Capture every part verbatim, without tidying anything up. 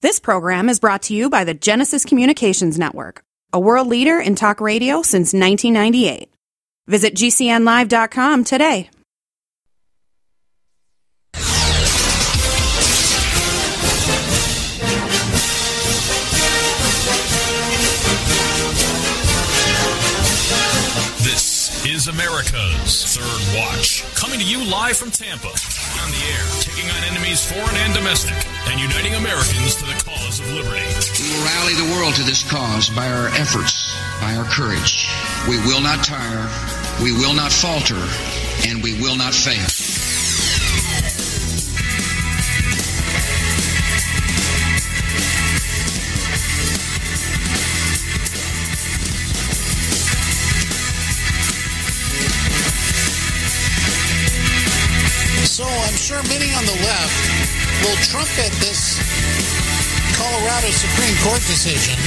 This program is brought to you by the Genesis Communications Network, a world leader in talk radio since nineteen ninety-eight. Visit G C N live dot com today. Is America's Third Watch, coming to you live from Tampa, on the air, taking on enemies foreign and domestic, and uniting Americans to the cause of liberty. We will rally the world to this cause by our efforts, by our courage. We will not tire, we will not falter, and we will not fail. So I'm sure many on the left will trumpet this Colorado Supreme Court decision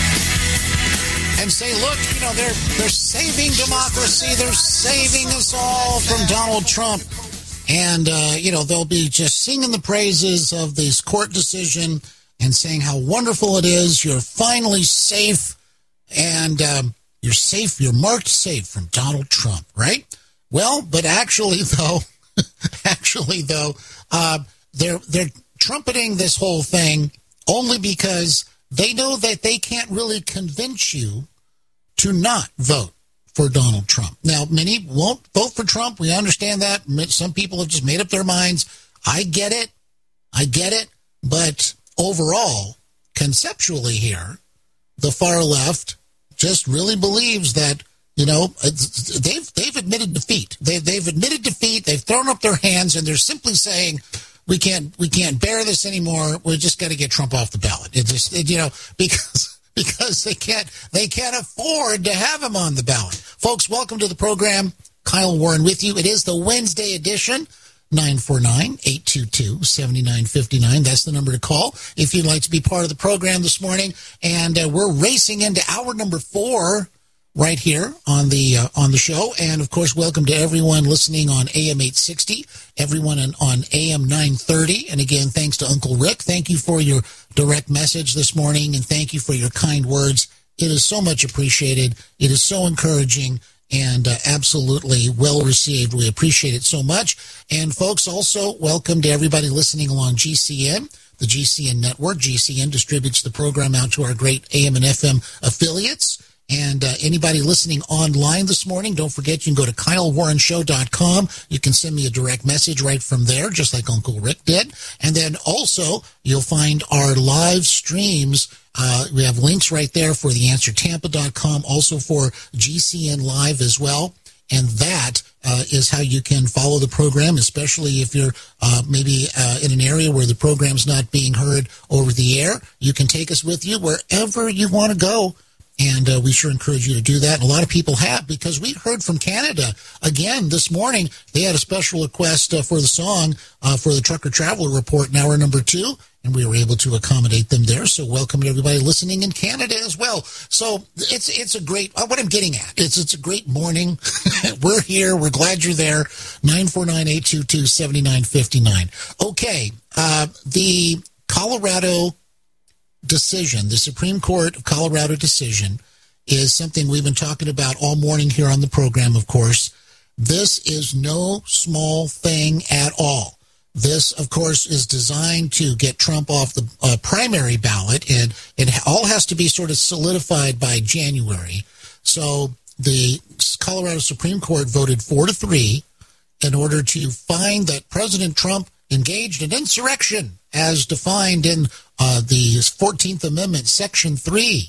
and say, look, you know, they're they're saving democracy. They're saving us all from Donald Trump. And, uh, you know, they'll be just singing the praises of this court decision and saying how wonderful it is. You're finally safe. And um, you're safe. You're marked safe from Donald Trump, right? Well, but actually, though, Actually, though, uh, they're they're trumpeting this whole thing only because they know that they can't really convince you to not vote for Donald Trump. Now, many won't vote for Trump. We understand that. Some people have just made up their minds. I get it. I get it. But overall, conceptually here, the far left just really believes that, you know, they've they've admitted defeat. They they've admitted defeat. They've thrown up their hands, and they're simply saying, "We can't we can't bear this anymore. We just got to get Trump off the ballot." It just it, you know because because they can't they can't afford to have him on the ballot. Folks, welcome to the program. Kyle Warren with you. It is the Wednesday edition. nine four nine, eight two two, seven nine five nine. That's the number to call if you'd like to be part of the program this morning. And uh, we're racing into hour number four. Right here on the uh, on the show. And, of course, welcome to everyone listening on A M eight sixty, everyone on, on A M nine thirty. And, again, thanks to Uncle Rick. Thank you for your direct message this morning, and thank you for your kind words. It is so much appreciated. It is so encouraging and uh, absolutely well-received. We appreciate it so much. And, folks, also welcome to everybody listening along G C N, the G C N network. G C N distributes the program out to our great A M and F M affiliates. And uh, anybody listening online this morning, don't forget you can go to Kyle Warren Show dot com. You can send me a direct message right from there, just like Uncle Rick did. And then also you'll find our live streams. Uh, we have links right there for the answer tampa dot com, also for G C N Live as well. And that uh, is how you can follow the program, especially if you're uh, maybe uh, in an area where the program's not being heard over the air. You can take us with you wherever you want to go. And uh, we sure encourage you to do that. And a lot of people have, because we heard from Canada again this morning. They had a special request uh, for the song uh, for the Trucker Traveler Report in hour number two, and we were able to accommodate them there. So welcome to everybody listening in Canada as well. So it's it's a great, uh, what I'm getting at, it's, it's a great morning. We're here. We're glad you're there. nine four nine, eight two two, seven nine five nine. Okay, uh, the Colorado decision, the Supreme Court of Colorado decision, is something we've been talking about all morning here on the program, of course. This is no small thing at all. This, of course, is designed to get Trump off the uh, primary ballot, and it all has to be sort of solidified by January. So the Colorado Supreme Court voted four to three in order to find that President Trump engaged in insurrection as defined in uh, the fourteenth Amendment, Section three.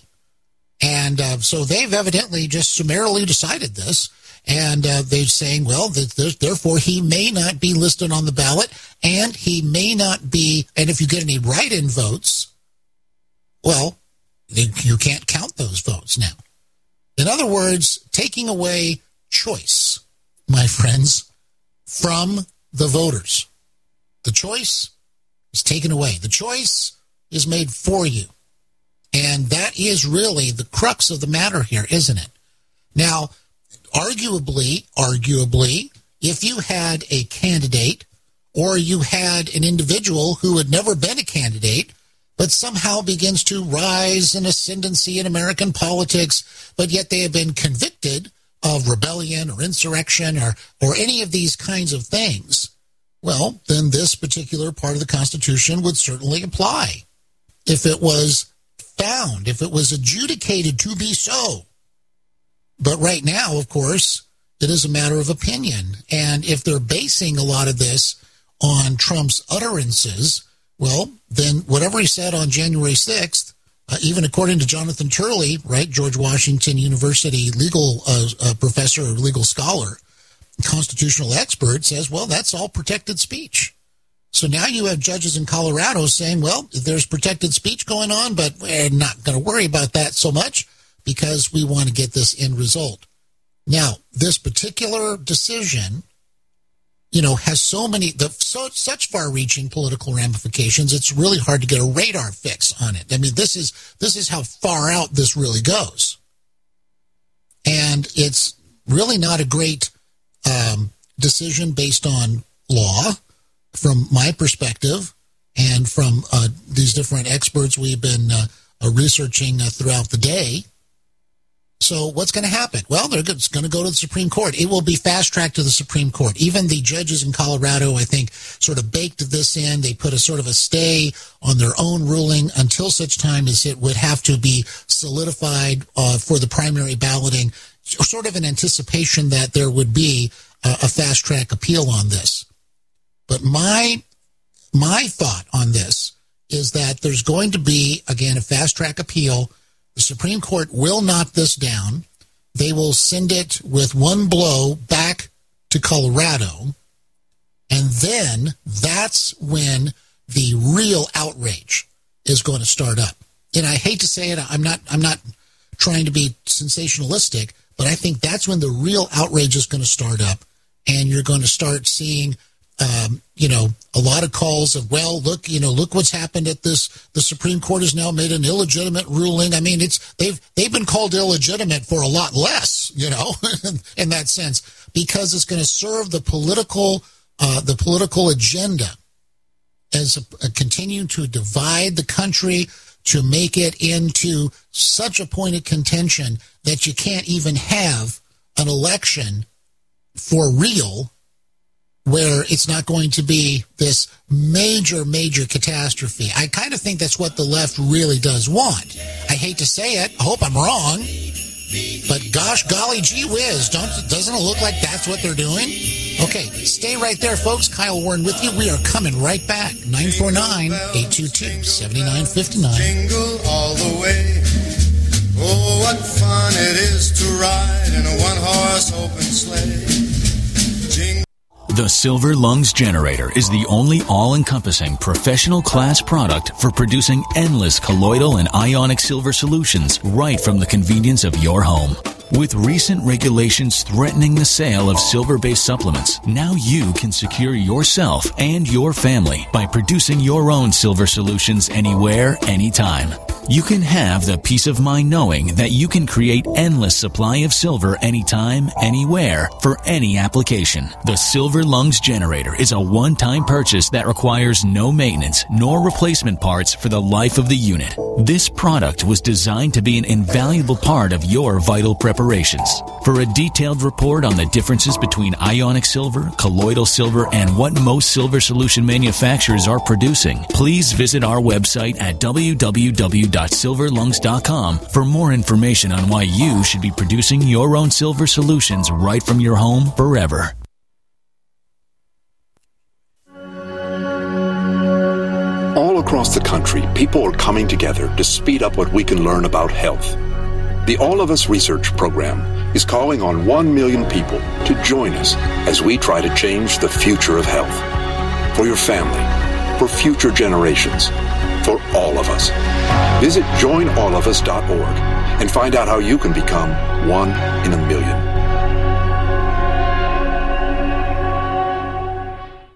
And uh, so they've evidently just summarily decided this. And uh, they're saying, well, th- th- therefore, he may not be listed on the ballot, and he may not be, and if you get any write-in votes, well, you can't count those votes now. In other words, taking away choice, my friends, from the voters. The choice is taken away. The choice is made for you. And that is really the crux of the matter here, isn't it? Now, arguably, arguably, if you had a candidate or you had an individual who had never been a candidate but somehow begins to rise in ascendancy in American politics, but yet they have been convicted of rebellion or insurrection or, or any of these kinds of things, well, then this particular part of the Constitution would certainly apply if it was found, if it was adjudicated to be so. But right now, of course, it is a matter of opinion. And if they're basing a lot of this on Trump's utterances, well, then whatever he said on January sixth, uh, even according to Jonathan Turley, right, George Washington University legal uh, uh, professor or legal scholar, constitutional expert, says, well, that's all protected speech. So now you have judges in Colorado saying, well, there's protected speech going on, but we're not going to worry about that so much because we want to get this end result. Now, this particular decision, you know, has so many, the, so, such far-reaching political ramifications, it's really hard to get a radar fix on it. I mean, this is this is how far out this really goes. And it's really not a great um, decision based on law, from my perspective, and from uh, these different experts we've been uh, uh, researching uh, throughout the day. So what's going to happen? Well, they're it's going to go to the Supreme Court. It will be fast-tracked to the Supreme Court. Even the judges in Colorado, I think, sort of baked this in. They put a sort of a stay on their own ruling until such time as it would have to be solidified uh, for the primary balloting, sort of in anticipation that there would be uh, a fast-track appeal on this. But my my thought on this is that there's going to be, again, a fast-track appeal. The Supreme Court will knock this down. They will send it with one blow back to Colorado. And then that's when the real outrage is going to start up. And I hate to say it, I'm not I'm not trying to be sensationalistic, but I think that's when the real outrage is going to start up. And you're going to start seeing Um, you know, a lot of calls of, well, look, you know, look what's happened at this. The Supreme Court has now made an illegitimate ruling. I mean, it's they've they've been called illegitimate for a lot less, you know, in that sense, because it's going to serve the political uh, the political agenda as a, a continue to divide the country, to make it into such a point of contention that you can't even have an election for real, where it's not going to be this major, major catastrophe. I kind of think that's what the left really does want. I hate to say it. I hope I'm wrong. But gosh, golly, gee whiz, don't, doesn't it look like that's what they're doing? Okay, stay right there, folks. Kyle Warren with you. We are coming right back. nine four nine, eight two two, seven nine five nine. Jingle all the way. Oh, what fun it is to ride in a one-horse open sleigh. Jingle. The Silver Lungs Generator is the only all-encompassing professional-class product for producing endless colloidal and ionic silver solutions right from the convenience of your home. With recent regulations threatening the sale of silver-based supplements, now you can secure yourself and your family by producing your own silver solutions anywhere, anytime. You can have the peace of mind knowing that you can create endless supply of silver anytime, anywhere, for any application. The Silver Lungs Generator is a one-time purchase that requires no maintenance nor replacement parts for the life of the unit. This product was designed to be an invaluable part of your vital preparations. For a detailed report on the differences between ionic silver, colloidal silver, and what most silver solution manufacturers are producing, please visit our website at w w w dot silver lungs dot com for more information on why you should be producing your own silver solutions right from your home forever. All across the country, people are coming together to speed up what we can learn about health. The All of Us Research Program is calling on one million people to join us as we try to change the future of health. For your family, for future generations, for all of us. Visit join all of us dot org and find out how you can become one in a million.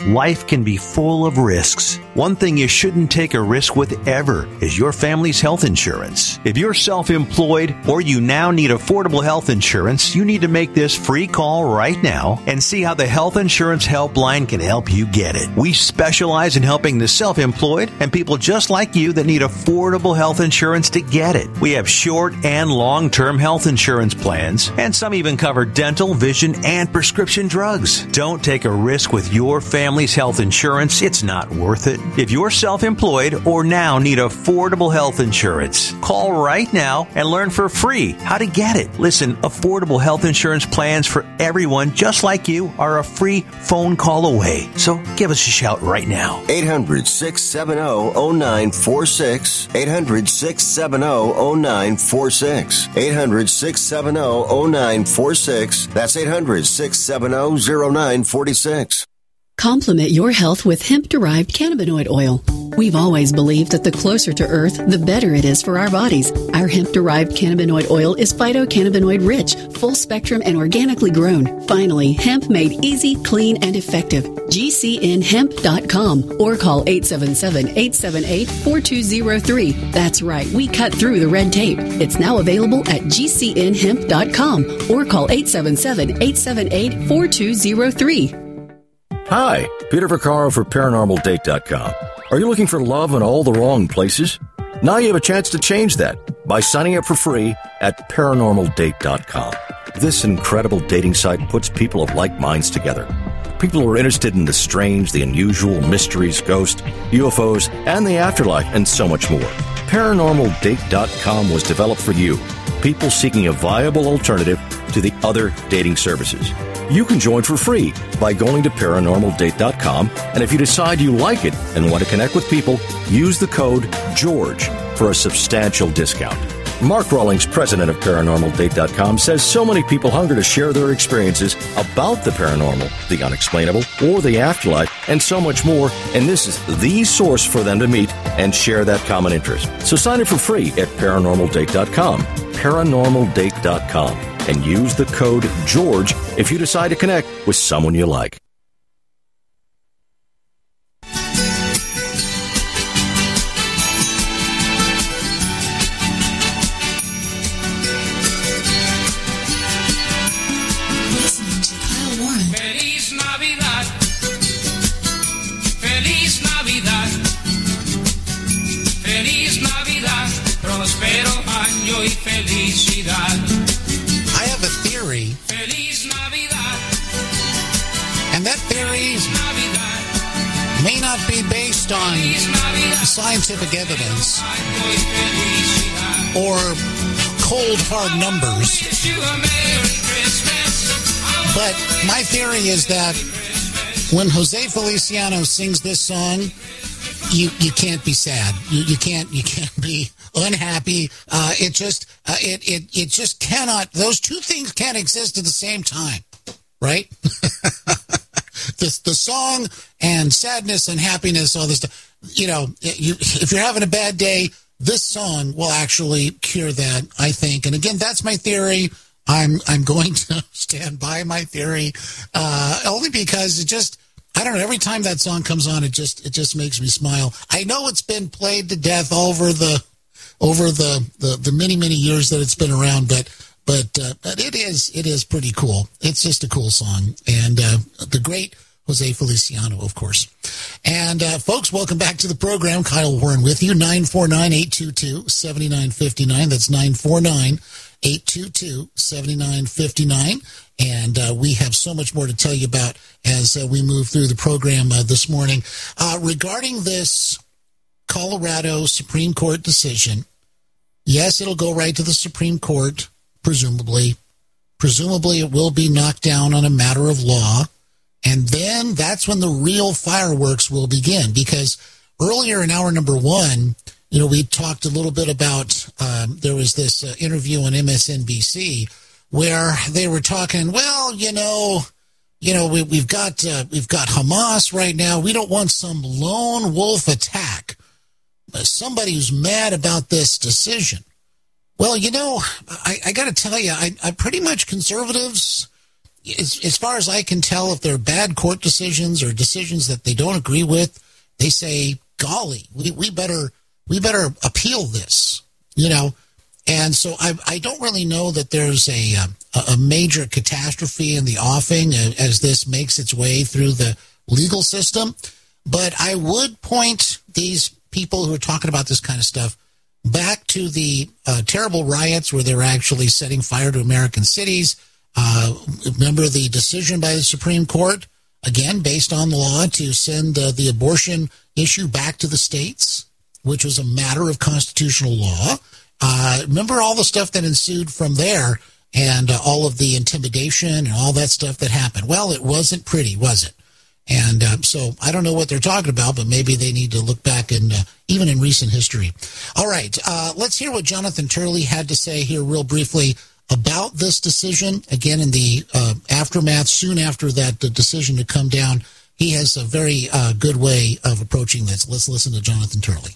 Life can be full of risks. One thing you shouldn't take a risk with ever is your family's health insurance. If you're self-employed or you now need affordable health insurance, you need to make this free call right now and see how the Health Insurance Helpline can help you get it. We specialize in helping the self-employed and people just like you that need affordable health insurance to get it. We have short and long-term health insurance plans, and some even cover dental, vision, and prescription drugs. Don't take a risk with your family's health insurance. It's not worth it. If you're self-employed or now need affordable health insurance, call right now and learn for free how to get it. Listen, affordable health insurance plans for everyone just like you are a free phone call away. So give us a shout right now. eight hundred, six seven zero, zero nine four six. eight hundred, six seven zero, zero nine four six. eight hundred, six seven zero, zero nine four six. That's eight hundred, six seven zero, zero nine four six. Complement your health with hemp-derived cannabinoid oil. We've always believed that the closer to Earth, the better it is for our bodies. Our hemp-derived cannabinoid oil is phytocannabinoid-rich, full-spectrum, and organically grown. Finally, hemp made easy, clean, and effective. G C N hemp dot com or call eight seven seven, eight seven eight, four two zero three. That's right, we cut through the red tape. It's now available at G C N hemp dot com or call eight seven seven, eight seven eight, four two zero three. Hi, Peter Vaccaro for Paranormal Date dot com. Are you looking for love in all the wrong places? Now you have a chance to change that by signing up for free at Paranormal Date dot com. This incredible dating site puts people of like minds together. People who are interested in the strange, the unusual, mysteries, ghosts, U F Os, and the afterlife, and so much more. Paranormal Date dot com was developed for you, people seeking a viable alternative to the other dating services. You can join for free by going to Paranormal Date dot com, and if you decide you like it and want to connect with people, use the code GEORGE for a substantial discount. Mark Rawlings, president of Paranormal Date dot com, says so many people hunger to share their experiences about the paranormal, the unexplainable, or the afterlife, and so much more, and this is the source for them to meet and share that common interest. So sign up for free at Paranormal Date dot com, Paranormal Date dot com, and use the code GEORGE if you decide to connect with someone you like. I have a theory, and that theory may not be based on scientific evidence or cold, hard numbers. But my theory is that when Jose Feliciano sings this song, you you can't be sad. You you can't you can't be unhappy. Uh, it just uh, it it it just cannot. Those two things can't exist at the same time, right? the the song and sadness and happiness, all this stuff. You know, you, if you're having a bad day, this song will actually cure that, I think. And again, that's my theory. I'm I'm going to stand by my theory, uh, only because it just. I don't know. Every time that song comes on, it just it just makes me smile. I know it's been played to death over the over the, the, the many many years that it's been around, but but uh, but it is it is pretty cool. It's just a cool song, and uh, the great Jose Feliciano, of course. And uh, folks, welcome back to the program. Kyle Warren with you. nine four nine, eight two two, seven nine five nine. That's nine four nine, eight two two, seven nine five nine. And uh, we have so much more to tell you about as uh, we move through the program uh, this morning. Uh, regarding this Colorado Supreme Court decision, yes, it'll go right to the Supreme Court, presumably. Presumably it will be knocked down on a matter of law. And then that's when the real fireworks will begin. Because earlier in hour number one, you know, we talked a little bit about, um, there was this uh, interview on M S N B C where they were talking, well, you know, you know, we, we've got uh, we've got Hamas right now. We don't want some lone wolf attack. Somebody who's mad about this decision. Well, you know, I, I got to tell you, I, I pretty much conservatives, as, as far as I can tell, if they're bad court decisions or decisions that they don't agree with, they say, golly, we, we better we better appeal this, you know. And so I, I don't really know that there's a, a, a major catastrophe in the offing as this makes its way through the legal system. But I would point these people who are talking about this kind of stuff back to the uh, terrible riots where they were actually setting fire to American cities. Uh, remember the decision by the Supreme Court, again, based on the law, to send uh, the abortion issue back to the states, which was a matter of constitutional law. Uh, remember all the stuff that ensued from there and uh, all of the intimidation and all that stuff that happened. Well, it wasn't pretty, was it? And uh, so I don't know what they're talking about, but maybe they need to look back and uh, even in recent history. All right, uh, let's hear what Jonathan Turley had to say here real briefly about this decision. Again, in the uh, aftermath, soon after that the decision to come down, he has a very uh, good way of approaching this. Let's listen to Jonathan Turley.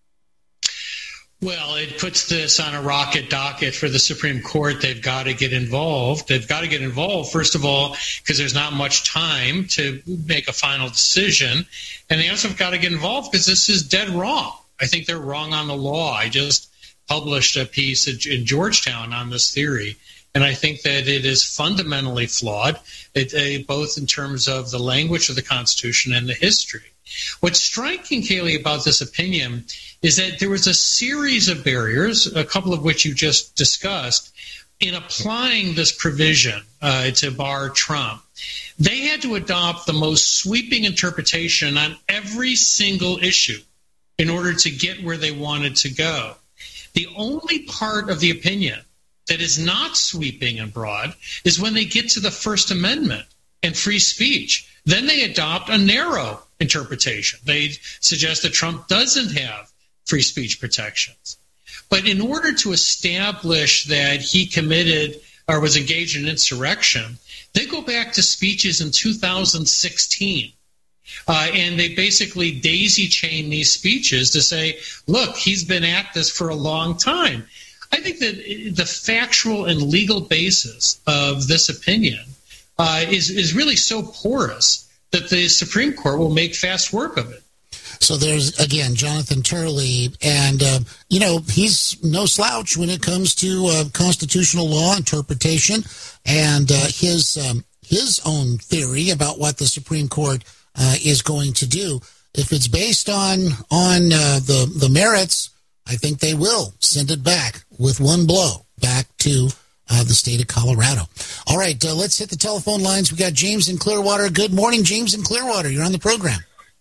Well, it puts this on a rocket docket for the Supreme Court. They've got to get involved. They've got to get involved, first of all, because there's not much time to make a final decision. And they also have got to get involved because this is dead wrong. I think they're wrong on the law. I just published a piece in Georgetown on this theory, and I think that it is fundamentally flawed, it, uh, both in terms of the language of the Constitution and the history. What's striking, Kaylee, about this opinion is that there was a series of barriers, a couple of which you just discussed, in applying this provision uh, to bar Trump. They had to adopt the most sweeping interpretation on every single issue in order to get where they wanted to go. The only part of the opinion that is not sweeping and broad is when they get to the First Amendment and free speech. Then they adopt a narrow interpretation. They suggest that Trump doesn't have free speech protections. But in order to establish that he committed or was engaged in insurrection, they go back to speeches in two thousand sixteen. Uh, and they basically daisy chain these speeches to say, look, he's been at this for a long time. I think that the factual and legal basis of this opinion uh, is, is really so porous that the Supreme Court will make fast work of it. So there's, again, Jonathan Turley, and, uh, you know, he's no slouch when it comes to uh, constitutional law interpretation and uh, his um, his own theory about what the Supreme Court uh, is going to do. If it's based on, on uh, the, the merits, I think they will send it back with one blow back to uh, the state of Colorado. All right, uh, let's hit the telephone lines. We got James in Clearwater. Good morning, James in Clearwater. You're on the program.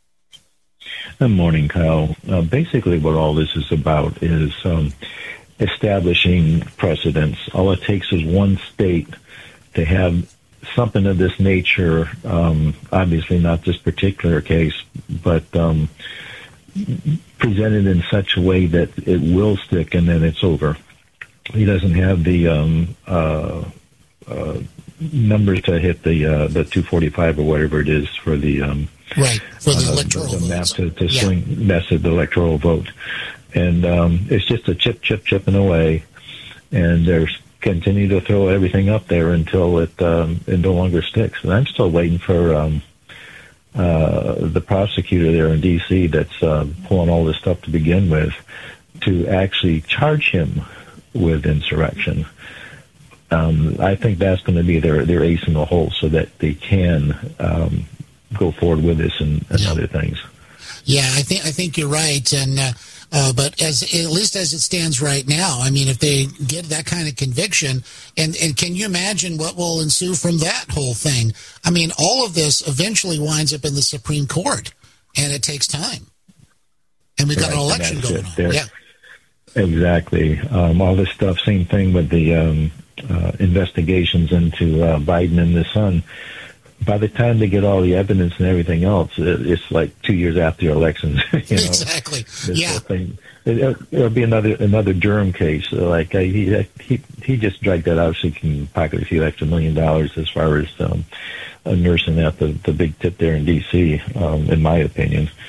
Good morning, Kyle. Uh, basically, what all this is about is um, establishing precedents. All it takes is one state to have something of this nature, um, obviously not this particular case, but um, presented in such a way that it will stick and then it's over. He doesn't have the um, uh, uh, numbers to hit the uh, the two forty-five or whatever it is for the um, right for the uh, electoral the, the map to, to yeah. swing method, the electoral vote, and um, it's just a chip, chip, chipping away, and they're continue to throw everything up there until it um, it no longer sticks. And I'm still waiting for um, uh, the prosecutor there in D C that's uh, pulling all this stuff to begin with to actually charge him with insurrection. Um, I think that's going to be their, their ace in the hole so that they can um, go forward with this and, and yeah. other things. Yeah, I think I think you're right, and uh, uh, but as at least as it stands right now, I mean, if they get that kind of conviction, and, and can you imagine what will ensue from that whole thing? I mean, all of this eventually winds up in the Supreme Court, and it takes time, and we've got right, an election going on. There. Yeah. Exactly. Um, all this stuff, same thing with the um, uh, investigations into uh, Biden and his son. By the time they get all the evidence and everything else, it's like two years after the elections. You know, exactly. this yeah. whole thing. It, it'll be another another Durham case. Like uh, he he he just dragged that out so he can pocket a few extra million dollars as far as um, nursing out the the big tip there in D C. Um, in my opinion.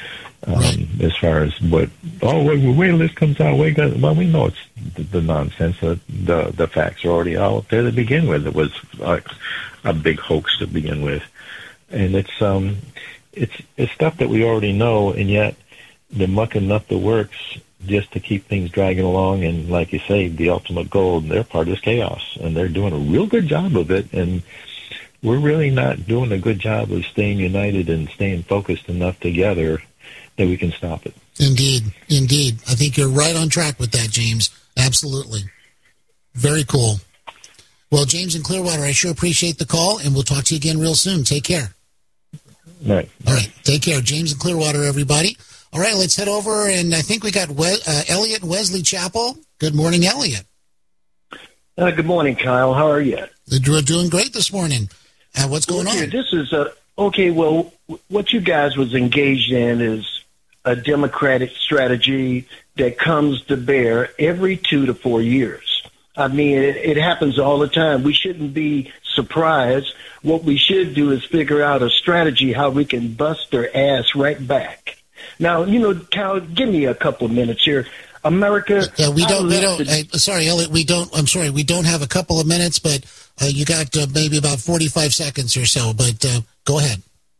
Um, right. As far as what, oh, wait, wait till this comes out, wait, well, we know it's the, the nonsense. The, the the facts are already out there to begin with. It was a, a big hoax to begin with, and it's um, it's it's stuff that we already know, and yet they're mucking up the works just to keep things dragging along. And like you say, the ultimate goal, they're part of this chaos, and they're doing a real good job of it. And we're really not doing a good job of staying united and staying focused enough together that we can stop it. Indeed, indeed. I think you're right on track with that, James. Absolutely. Very cool. Well, James in Clearwater, I sure appreciate the call, and we'll talk to you again real soon. Take care. All right. All right. Take care. James in Clearwater, everybody. All right, let's head over, and I think we got we- uh, Elliot in Wesley Chapel. Good morning, Elliot. Uh, good morning, Kyle. How are you? We're doing great this morning. Uh, what's going okay, on? This is a, okay, well, what you guys was engaged in is a Democratic strategy that comes to bear every two to four years. I mean, it, it happens all the time. We shouldn't be surprised. What we should do is figure out a strategy how we can bust their ass right back. Now, you know, Kyle, give me a couple of minutes here. America. Uh, we don't. We don't. The, uh, sorry, Elliot. We don't. I'm sorry. We don't have a couple of minutes, but uh, you got uh, maybe about forty-five seconds or so. But uh, go ahead.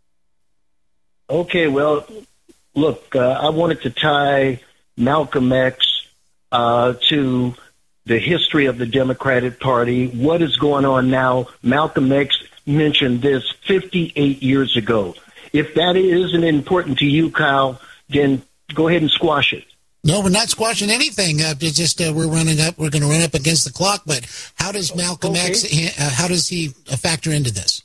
Okay. Well, look, uh, I wanted to tie Malcolm X uh, to the history of the Democratic Party. What is going on now? Malcolm X mentioned this fifty-eight years ago. If that isn't important to you, Kyle, then go ahead and squash it. No, we're not squashing anything. Uh, it's just uh, we're running up. We're going to run up against the clock. But how does Malcolm okay. X? Uh, how does he factor into this?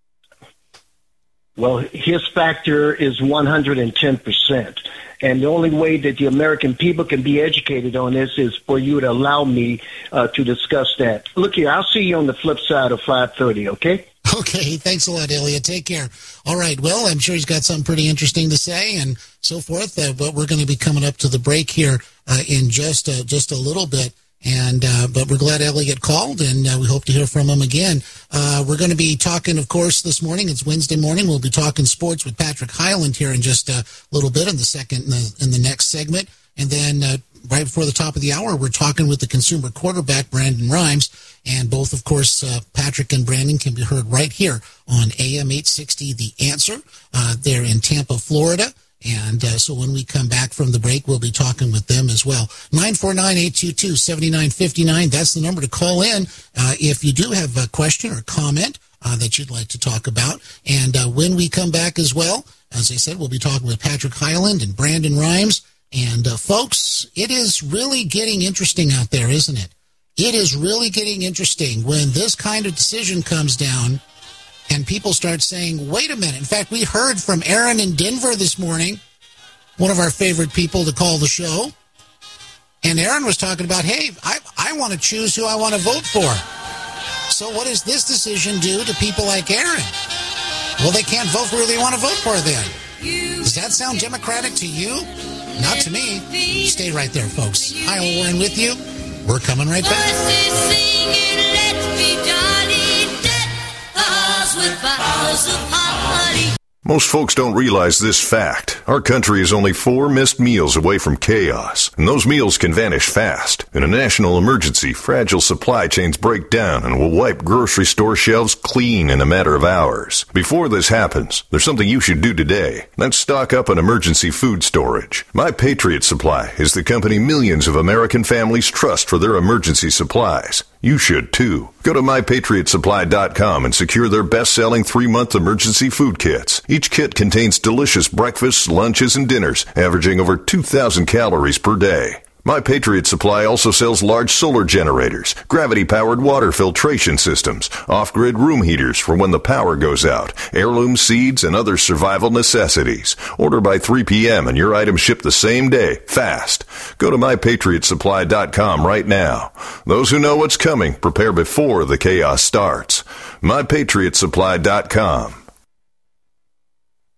Well, his factor is one hundred ten percent. And the only way that the American people can be educated on this is for you to allow me uh, to discuss that. Look here, I'll see you on the flip side of five thirty, okay? Okay, thanks a lot, Elliot. Take care. All right, well, I'm sure he's got something pretty interesting to say and so forth, uh, but we're going to be coming up to the break here uh, in just, uh, just a little bit. And uh, but we're glad Elliot called, and uh, we hope to hear from him again. Uh, we're going to be talking, of course, this morning. It's Wednesday morning. We'll be talking sports with Patrick Hyland here in just a little bit in the second in the, in the next segment. And then uh, right before the top of the hour, we're talking with the consumer quarterback, Brandon Rhymes. And both, of course, uh, Patrick and Brandon can be heard right here on A M eight sixty, The Answer. Uh, they're in Tampa, Florida. And uh, so when we come back from the break, we'll be talking with them as well. nine four nine, eight two two, seven nine five nine. That's the number to call in uh, if you do have a question or comment uh, that you'd like to talk about. And uh, when we come back as well, as I said, we'll be talking with Patrick Hyland and Brandon Rhymes. And uh, folks, it is really getting interesting out there, isn't it? It is really getting interesting when this kind of decision comes down. And people start saying, wait a minute. In fact, we heard from Aaron in Denver this morning, one of our favorite people to call the show. And Aaron was talking about, hey, I, I want to choose who I want to vote for. So what does this decision do to people like Aaron? Well, they can't vote for who they want to vote for then. Does that sound democratic to you? Not to me. Stay right there, folks. Kyle Warren with you. We're coming right back. Most folks don't realize this fact. Our country is only four missed meals away from chaos, and those meals can vanish fast. In a national emergency, fragile supply chains break down and will wipe grocery store shelves clean in a matter of hours. Before this happens, there's something you should do today. That's stock up on emergency food storage. My Patriot Supply is the company millions of American families trust for their emergency supplies. You should too. Go to my patriot supply dot com and secure their best-selling three-month emergency food kits. Each kit contains delicious breakfasts, lunches, and dinners, averaging over two thousand calories per day. My Patriot Supply also sells large solar generators, gravity-powered water filtration systems, off-grid room heaters for when the power goes out, heirloom seeds, and other survival necessities. Order by three p.m. and your items ship the same day, fast. Go to my patriot supply dot com right now. Those who know what's coming prepare before the chaos starts. my patriot supply dot com.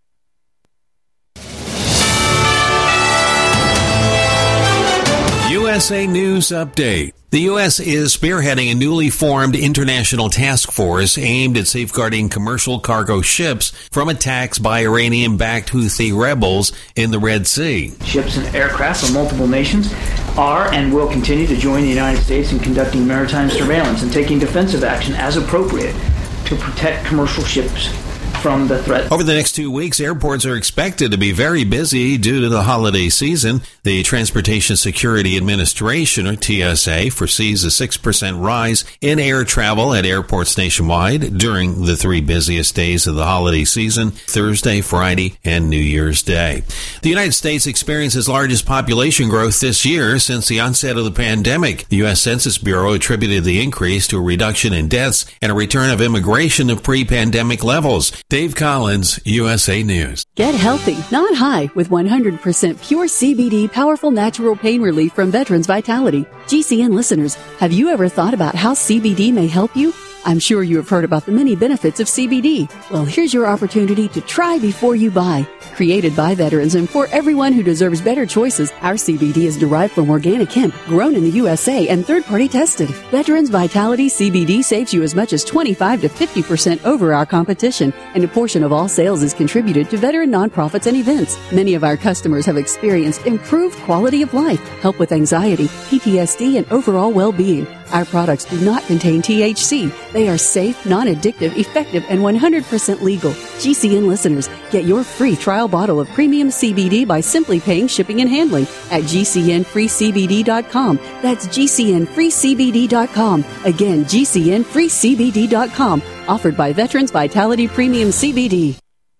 U S S A News Update. The U S is spearheading a newly formed international task force aimed at safeguarding commercial cargo ships from attacks by Iranian-backed Houthi rebels in the Red Sea. Ships and aircraft from multiple nations are and will continue to join the United States in conducting maritime surveillance and taking defensive action as appropriate to protect commercial ships from the threat. Over the next two weeks, airports are expected to be very busy due to the holiday season. The Transportation Security Administration, or T S A, foresees a six percent rise in air travel at airports nationwide during the three busiest days of the holiday season, Thursday, Friday, and New Year's Day. The United States experienced its largest population growth this year since the onset of the pandemic. The U S Census Bureau attributed the increase to a reduction in deaths and a return of immigration to pre-pandemic levels. Dave Collins, U S A News. Get healthy, not high, with one hundred percent pure C B D powerful natural pain relief from Veterans Vitality. G C N listeners, have you ever thought about how C B D may help you? I'm sure you have heard about the many benefits of C B D. Well, here's your opportunity to try before you buy. Created by veterans and for everyone who deserves better choices, our C B D is derived from organic hemp, grown in the U S A and third-party tested. Veterans Vitality C B D saves you as much as twenty-five to fifty percent over our competition, and a portion of all sales is contributed to veteran nonprofits and events. Many of our customers have experienced improved quality of life, help with anxiety, P T S D, and overall well-being. Our products do not contain T H C. They are safe, non-addictive, effective, and one hundred percent legal. G C N listeners, get your free trial bottle of premium C B D by simply paying shipping and handling at G C N free C B D dot com. That's G C N free C B D dot com. Again, G C N free C B D dot com. Offered by Veterans Vitality Premium C B D.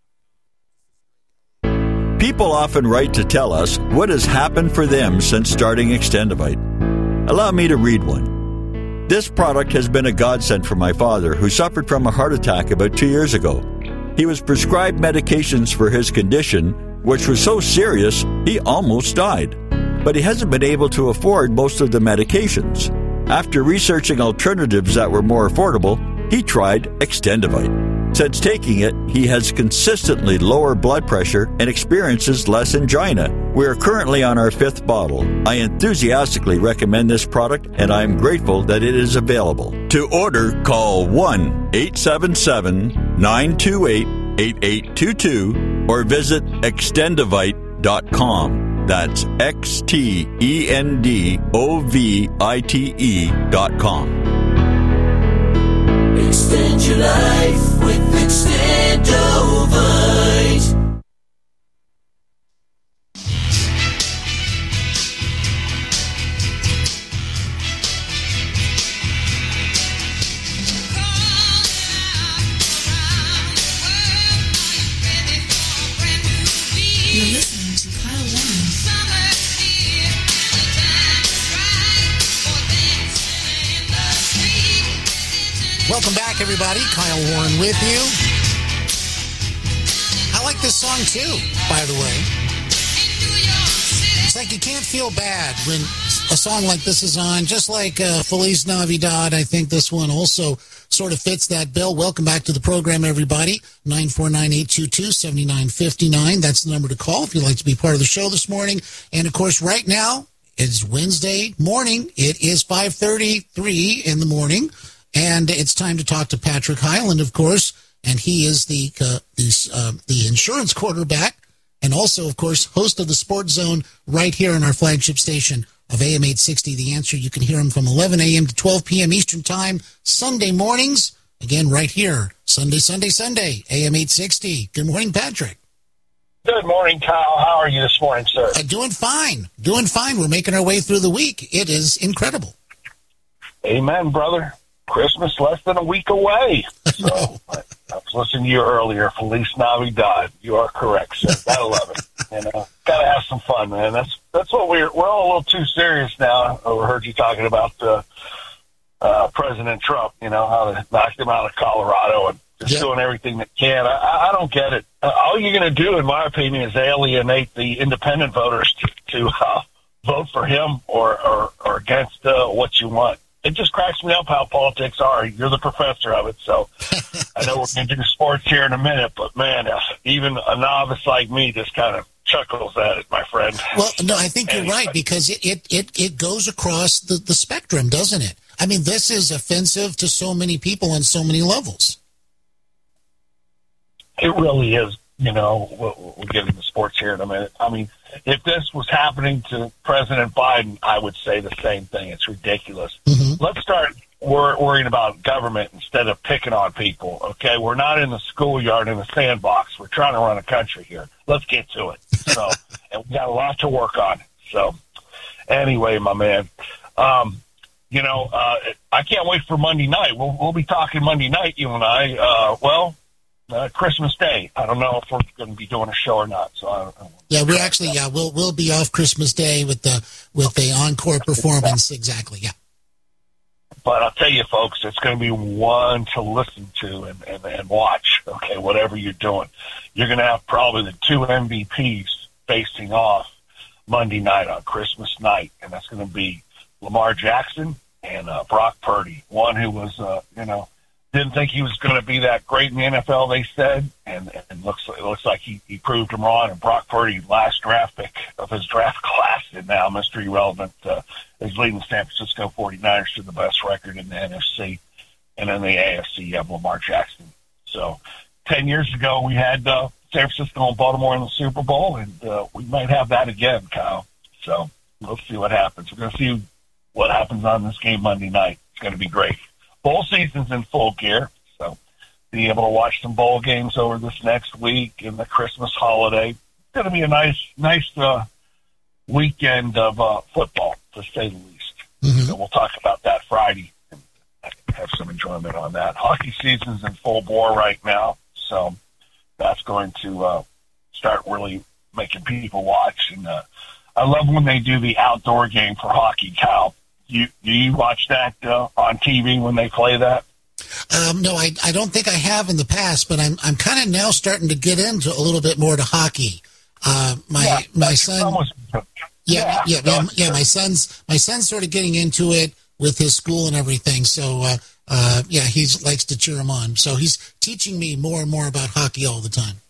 People often write to tell us what has happened for them since starting Extendivite. Allow me to read one. This product has been a godsend for my father, who suffered from a heart attack about two years ago. He was prescribed medications for his condition, which was so serious he almost died. But he hasn't been able to afford most of the medications. After researching alternatives that were more affordable, he tried Extendivite. Since taking it, he has consistently lower blood pressure and experiences less angina. We are currently on our fifth bottle. I enthusiastically recommend this product, and I am grateful that it is available. To order, call one eight seven seven, nine two eight, eight eight two two or visit extendivite dot com. That's X T E N D O V I T E dot com. Extend your life with Extendivite. You're listening to Kyle Warren. Welcome back, everybody. Kyle Warren with you. I like this song, too, by the way. It's like you can't feel bad when a song like this is on. Just like uh, Feliz Navidad, I think this one also sort of fits that bill. Welcome back to the program, everybody. nine four nine, eight two two, seven nine five nine. That's the number to call if you'd like to be part of the show this morning. And, of course, right now, it's Wednesday morning. It is five thirty-three in the morning. And it's time to talk to Patrick Hyland, of course, and he is the uh, the, uh, the insurance quarterback and also, of course, host of the Sports Zone right here on our flagship station of A M eight sixty. The Answer, you can hear him from eleven a.m. to twelve p.m. Eastern Time, Sunday mornings, again right here, Sunday, Sunday, Sunday, A M eight sixty. Good morning, Patrick. Good morning, Kyle. How are you this morning, sir? Uh, doing fine. Doing fine. We're making our way through the week. It is incredible. Amen, brother. Christmas less than a week away. So I, I was listening to you earlier. Feliz Navidad. You are correct, sir. Gotta love it. You know, gotta have some fun, man. That's that's what we're we're all a little too serious now. I heard you talking about uh, uh, President Trump. You know how they knocked him out of Colorado and just yeah. doing everything that can. I, I don't get it. Uh, all you're going to do, in my opinion, is alienate the independent voters to, to uh, vote for him or or, or against uh, what you want. It just cracks me up how politics are. You're the professor of it, so I know we're going to do sports here in a minute, but, man, uh, even a novice like me just kind of chuckles at it, my friend. Well, no, I think you're right, because it, it, it, it goes across the, the spectrum, doesn't it? I mean, this is offensive to so many people on so many levels. It really is. You know, we'll, we'll get into sports here in a minute. I mean, if this was happening to President Biden, I would say the same thing. It's ridiculous. Mm-hmm. Let's start wor- worrying about government instead of picking on people, okay? We're not in the schoolyard in the sandbox. We're trying to run a country here. Let's get to it. So, and we've got a lot to work on. So, anyway, my man, um, you know, uh, I can't wait for Monday night. We'll, we'll be talking Monday night, you and I. Uh, well, uh, Christmas Day. I don't know if we're going to be doing a show or not. So, I, I yeah, we're actually yeah we'll we'll be off Christmas Day with the with the encore performance. Exactly. Yeah. But I'll tell you, folks, it's going to be one to listen to and, and, and watch. Okay, whatever you're doing, you're going to have probably the two M V Ps facing off Monday night on Christmas night, and that's going to be Lamar Jackson and uh, Brock Purdy. One who was, uh, you know, didn't think he was going to be that great in the N F L, they said, and, and looks it looks like he, he proved them wrong. And Brock Purdy, last draft pick of his draft class, and now Mister Irrelevant, uh, is leading the San Francisco forty-niners to the best record in the N F C. And in the A F C, you have Lamar Jackson. So ten years ago, we had uh, San Francisco and Baltimore in the Super Bowl, and uh, we might have that again, Kyle. So let's see what happens. We're going to see what happens on this game Monday night. It's going to be great. Bowl season's in full gear, so be able to watch some bowl games over this next week and the Christmas holiday. It's going to be a nice, nice uh, weekend of uh, football, to say the least. Mm-hmm. So we'll talk about that Friday and have some enjoyment on that. Hockey season's in full bore right now, so that's going to uh, start really making people watch. And uh, I love when they do the outdoor game for hockey, Kyle. You, do you watch that uh, on T V when they play that? Um, no, I, I don't think I have in the past, but I'm I'm kind of now starting to get into a little bit more to hockey. Uh, my yeah, my son, almost, yeah, yeah, yeah, yeah, yeah. My son's my son's sort of getting into it with his school and everything. So uh, uh, yeah, he likes to cheer him on. So he's teaching me more and more about hockey all the time.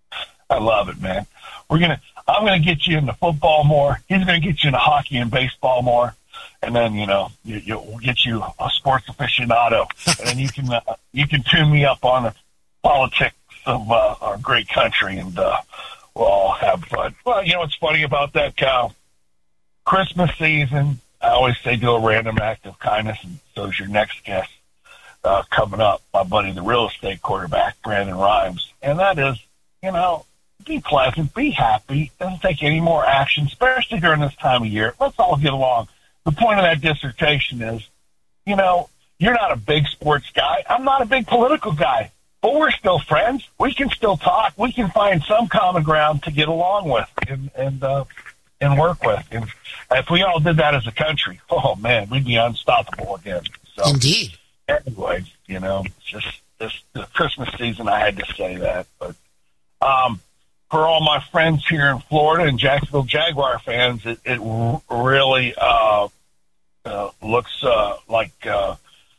I love it, man. We're gonna I'm gonna get you into football more. He's gonna get you into hockey and baseball more. And then, you know, you, you, we'll get you a sports aficionado, and then you can uh, you can tune me up on the politics of uh, our great country, and uh, we'll all have fun. Well, you know what's funny about that, Kyle? Christmas season, I always say do a random act of kindness, and so is your next guest uh, coming up, my buddy, the real estate quarterback, Brandon Rhymes. And that is, you know, be pleasant, be happy, doesn't take any more action, especially during this time of year. Let's all get along. The point of that dissertation is, you know, you're not a big sports guy. I'm not a big political guy, but we're still friends. We can still talk. We can find some common ground to get along with and and uh, and work with. And if we all did that as a country, oh man, we'd be unstoppable again. So, indeed. Anyway, you know, it's just this the Christmas season. I had to say that, but um. For all my friends here in Florida and Jacksonville Jaguar fans, it, it really uh, uh, looks uh, like, uh,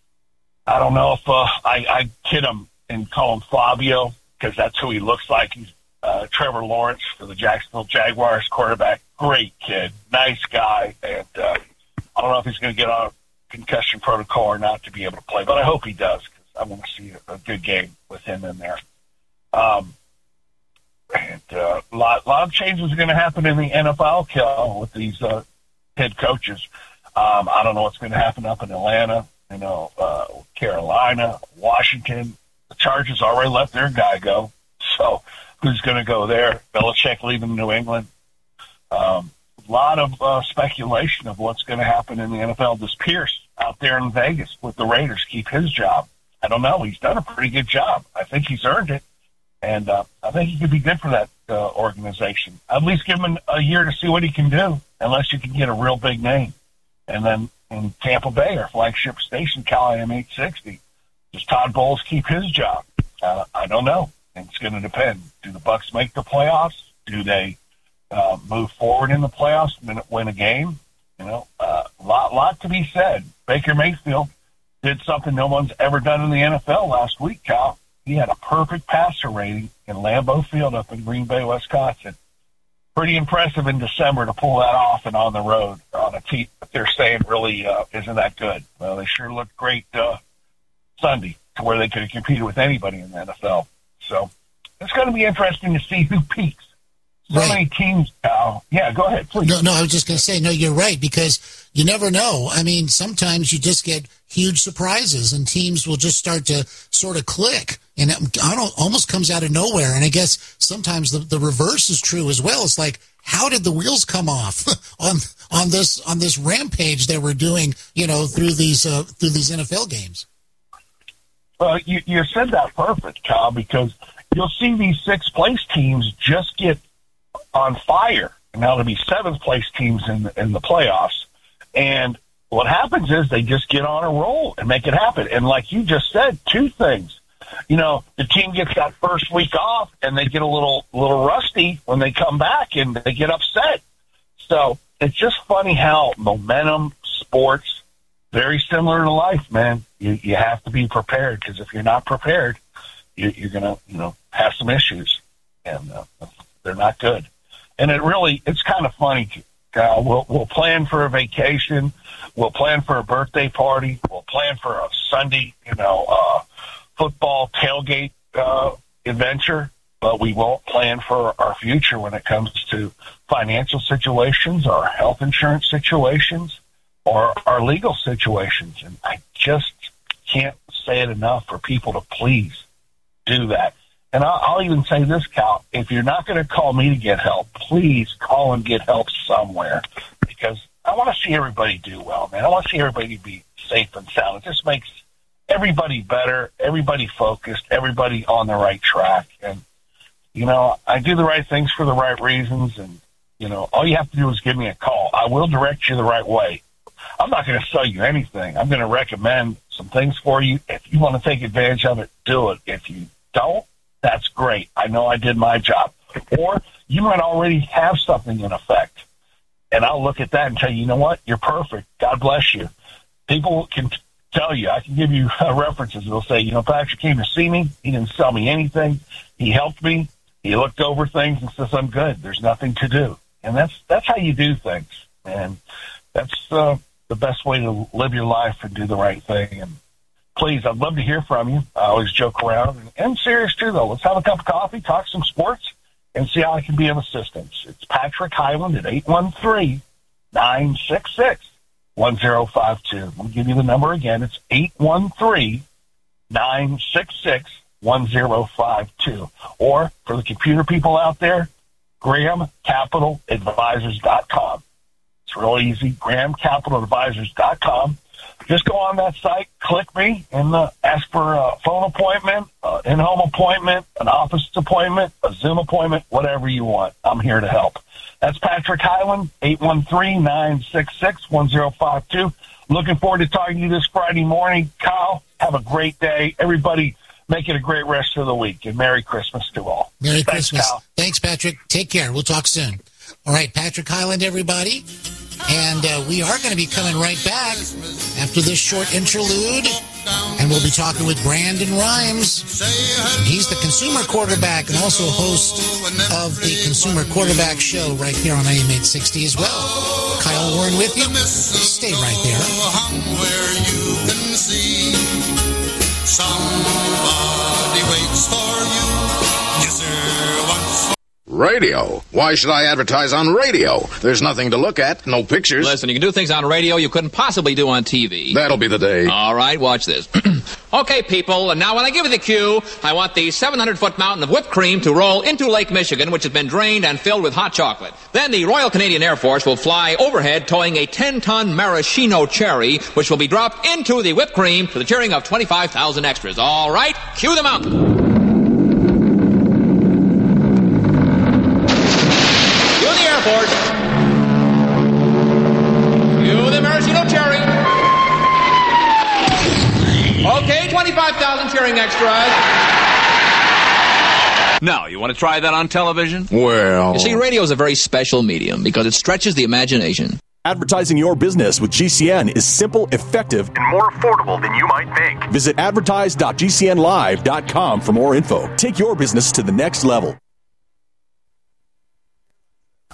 I don't know if uh, I, I kid him and call him Fabio, because that's who he looks like. He's uh, Trevor Lawrence for the Jacksonville Jaguars quarterback. Great kid, nice guy. And uh, I don't know if he's going to get on a concussion protocol or not to be able to play, but I hope he does, because I want to see a, a good game with him in there. Um, And uh, a lot, lot of changes are going to happen in the N F L, Kel, with these uh, head coaches. Um, I don't know what's going to happen up in Atlanta, you know, uh, Carolina, Washington. The Chargers already let their guy go, so who's going to go there? Belichick leaving New England. Um, a lot of uh, speculation of what's going to happen in the N F L. Does Pierce out there in Vegas with the Raiders keep his job? I don't know. He's done a pretty good job. I think he's earned it. And uh, I think he could be good for that uh, organization. At least give him a year to see what he can do, unless you can get a real big name. And then in Tampa Bay, our flagship station, Cal I M eight sixty, does Todd Bowles keep his job? Uh, I don't know. It's going to depend. Do the Bucs make the playoffs? Do they uh, move forward in the playoffs and win a game? You know, a uh, lot, lot to be said. Baker Mayfield did something no one's ever done in the N F L last week, Cal. He had a perfect passer rating in Lambeau Field up in Green Bay, Wisconsin. pretty impressive in December to pull that off and on the road on a team that they're saying really uh, isn't that good. Well, they sure looked great uh, Sunday to where they could have competed with anybody in the N F L. So it's going to be interesting to see who peaks. So Right. many teams. Uh, yeah, go ahead, please. No, no, I was just going to say, no, you're right, because you never know. I mean, sometimes you just get huge surprises, and teams will just start to sort of click, and it I don't, almost comes out of nowhere. And I guess sometimes the, the reverse is true as well. It's like, how did the wheels come off on on this on this rampage that we're doing, you know, through these uh, through these N F L games? Well, you, you said that perfect, Kyle, because you'll see these sixth place teams just get on fire. And now to be seventh place teams in the, in the playoffs. And what happens is they just get on a roll and make it happen. And like you just said, two things. You know, the team gets that first week off and they get a little, little rusty when they come back and they get upset. So it's just funny how momentum, sports, very similar to life, man. You, you have to be prepared, because if you're not prepared, you, you're going to, you know, have some issues, and uh, they're not good. And it really, it's kind of funny, Kyle. We'll, we'll plan for a vacation. We'll plan for a birthday party. We'll plan for a Sunday, you know, uh, football tailgate uh, adventure, but we won't plan for our future when it comes to financial situations, our health insurance situations, or our legal situations. And I just can't say it enough for people to please do that. And I'll, I'll even say this, Cal, if you're not going to call me to get help, please call and get help somewhere, because I want to see everybody do well, man. I want to see everybody be safe and sound. It just makes everybody better, everybody focused, everybody on the right track. And, you know, I do the right things for the right reasons, and, you know, all you have to do is give me a call. I will direct you the right way. I'm not going to sell you anything. I'm going to recommend some things for you. If you want to take advantage of it, do it. If you don't, that's great. I know I did my job. Or you might already have something in effect, and I'll look at that and tell you, you know what? You're perfect. God bless you. People can t- tell you. I can give you uh, references. They'll say, you know, Patrick came to see me. He didn't sell me anything. He helped me. He looked over things and says, I'm good. There's nothing to do. And that's that's how you do things. And that's uh, the best way to live your life and do the right thing. And please, I'd love to hear from you. I always joke around. And I'm serious, too, though. Let's have a cup of coffee, talk some sports, and see how I can be of assistance. It's Patrick Hyland at eight one three, nine six six, one zero five two. I'll give you the number again. It's eight one three, nine six six, one zero five two. Or for the computer people out there, graham capital advisors dot com. It's real easy, graham capital advisors dot com. Just go on that site, click me, and uh, ask for a phone appointment, uh, in-home appointment, an office appointment, a Zoom appointment, whatever you want. I'm here to help. That's Patrick Hyland, eight one three, nine six six, one zero five two. Looking forward to talking to you this Friday morning. Kyle, have a great day. Everybody, make it a great rest of the week, and Merry Christmas to all. Merry Thanks, Christmas. Kyle. Thanks, Patrick. Take care. We'll talk soon. All right, Patrick Hyland, everybody. And uh, we are going to be coming right back after this short interlude. And we'll be talking with Brandon Rhymes. And he's the consumer quarterback and also host of the Consumer Quarterback Show right here on A M eight sixty as well. Kyle Warren with you. Stay right there. Where you can see somebody waits for you. Yes, sir, once for Radio? Why should I advertise on radio? There's nothing to look at, no pictures. Listen, you can do things on radio you couldn't possibly do on T V. That'll be the day. All right, watch this. Okay, people, and now when I give you the cue, I want the seven hundred foot mountain of whipped cream to roll into Lake Michigan, which has been drained and filled with hot chocolate. Then the Royal Canadian Air Force will fly overhead towing a ten ton maraschino cherry, which will be dropped into the whipped cream to the cheering of twenty-five thousand extras. All right, cue the mountain. Force. You the maraschino cherry. Okay, twenty-five thousand cheering extras. Now, you want to try that on television? Well... You see, radio is a very special medium because it stretches the imagination. Advertising your business with G C N is simple, effective, and more affordable than you might think. Visit advertise dot g c n live dot com for more info. Take your business to the next level.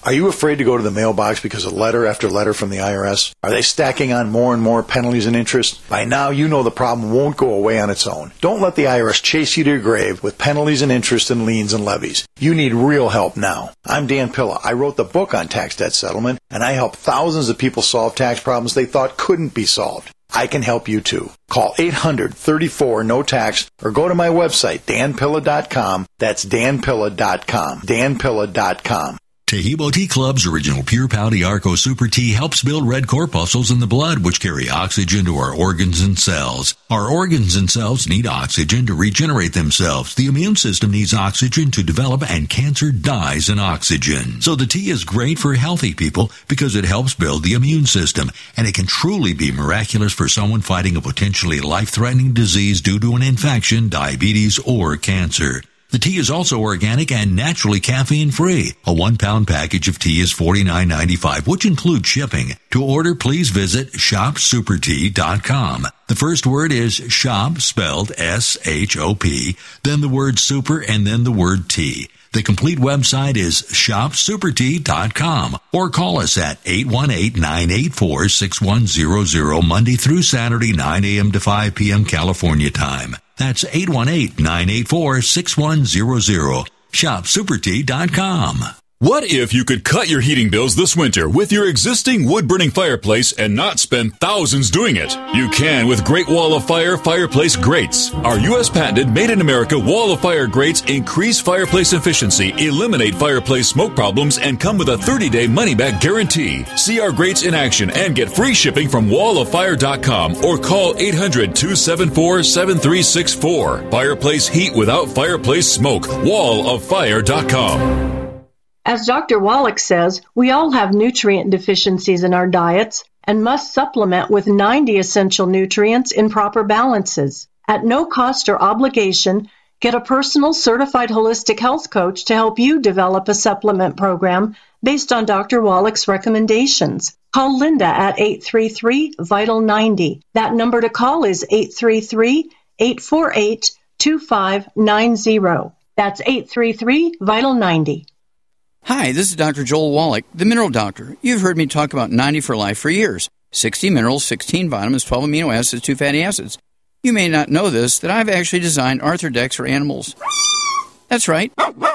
Are you afraid to go to the mailbox because of letter after letter from the I R S? Are they stacking on more and more penalties and interest? By now, you know the problem won't go away on its own. Don't let the I R S chase you to your grave with penalties and interest and liens and levies. You need real help now. I'm Dan Pilla. I wrote the book on tax debt settlement, and I help thousands of people solve tax problems they thought couldn't be solved. I can help you too. Call eight hundred, thirty-four, no tax or go to my website, dan pilla dot com. That's dan pilla dot com. dan pilla dot com. Tahibo Tea Club's original Pure Pouty Arco Super Tea helps build red corpuscles in the blood, which carry oxygen to our organs and cells. Our organs and cells need oxygen to regenerate themselves. The immune system needs oxygen to develop, and cancer dies in oxygen. So the tea is great for healthy people because it helps build the immune system, and it can truly be miraculous for someone fighting a potentially life-threatening disease due to an infection, diabetes, or cancer. The tea is also organic and naturally caffeine-free. A one-pound package of tea is forty-nine ninety-five, which includes shipping. To order, please visit shop super tea dot com. The first word is shop, spelled S H O P, then the word super, and then the word tea. The complete website is shop super tea dot com, or call us at eight one eight, nine eight four, six one zero zero Monday through Saturday, nine a.m. to five p.m. California time. That's eight one eight, nine eight four, six one zero zero. shop super tea dot com. What if you could cut your heating bills this winter with your existing wood-burning fireplace and not spend thousands doing it? You can with Great Wall of Fire Fireplace Grates. Our U S patented made-in-America Wall of Fire grates increase fireplace efficiency, eliminate fireplace smoke problems, and come with a thirty-day money-back guarantee. See our grates in action and get free shipping from wall of fire dot com or call eight hundred, two seven four, seven three six four. Fireplace heat without fireplace smoke. wall of fire dot com. As Doctor Wallach says, we all have nutrient deficiencies in our diets and must supplement with ninety essential nutrients in proper balances. At no cost or obligation, get a personal certified holistic health coach to help you develop a supplement program based on Doctor Wallach's recommendations. Call Linda at eight three three, vital ninety. That number to call is eight three three, eight four eight, two five nine zero. That's eight three three, vital ninety. Hi, this is Doctor Joel Wallach, the Mineral Doctor. You've heard me talk about ninety for Life for years. sixty minerals, sixteen vitamins, twelve amino acids, two fatty acids. You may not know this, that I've actually designed Arthrodex for animals. That's right.